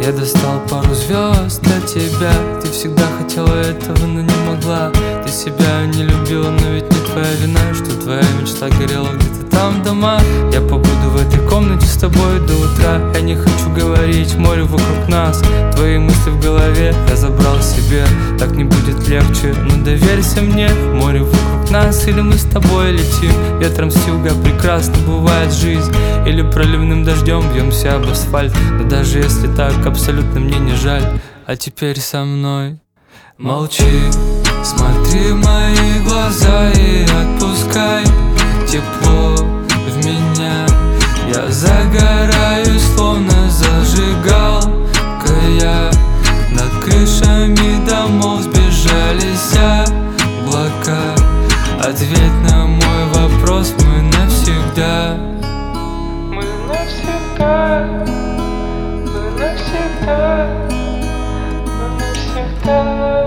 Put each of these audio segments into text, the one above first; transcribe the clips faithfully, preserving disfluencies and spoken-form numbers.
Я достал пару звезд для тебя. Ты всегда хотела этого, но не могла. Ты себя не любила, но ведь не твоя вина, что твоя мечта горела где-то там в домах. Я побуду в этой комнате с тобой до утра. Я не хочу говорить, море вокруг нас. Твои мысли в голове я забрал себе. Так не будет легче, но доверься мне. Море вокруг нас, или мы с тобой летим ветром с юга. Прекрасно бывает жизнь. Или проливным дождем бьемся об асфальт. Но даже если так, абсолютно мне не жаль. А теперь со мной молчи, смотри в мои глаза и отпускай тепло в меня. Я загораю, словно зажигалка. Я над крышами домов сбежались облака. Ответь на мой вопрос, мы навсегда. Мы навсегда, мы навсегда, мы навсегда.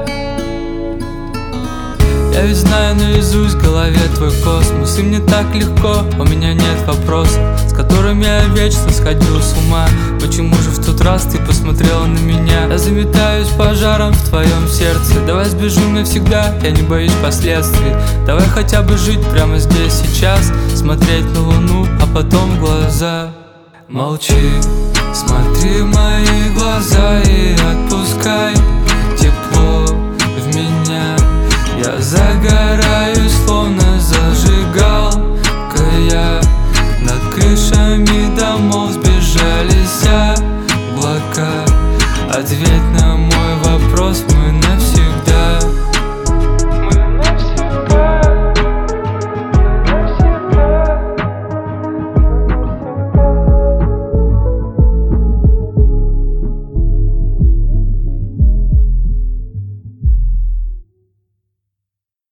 Я ведь знаю наизусть в голове твой космос, и мне так легко, у меня нет вопросов, с которыми я вечно сходил с ума. Почему же в тот раз ты посмотрела на меня? Я заметаюсь пожаром в твоем сердце. Давай сбежим навсегда, я не боюсь последствий. Давай хотя бы жить прямо здесь, сейчас, смотреть на луну, а потом в глаза. Молчи, смотри в мои глаза и отпускай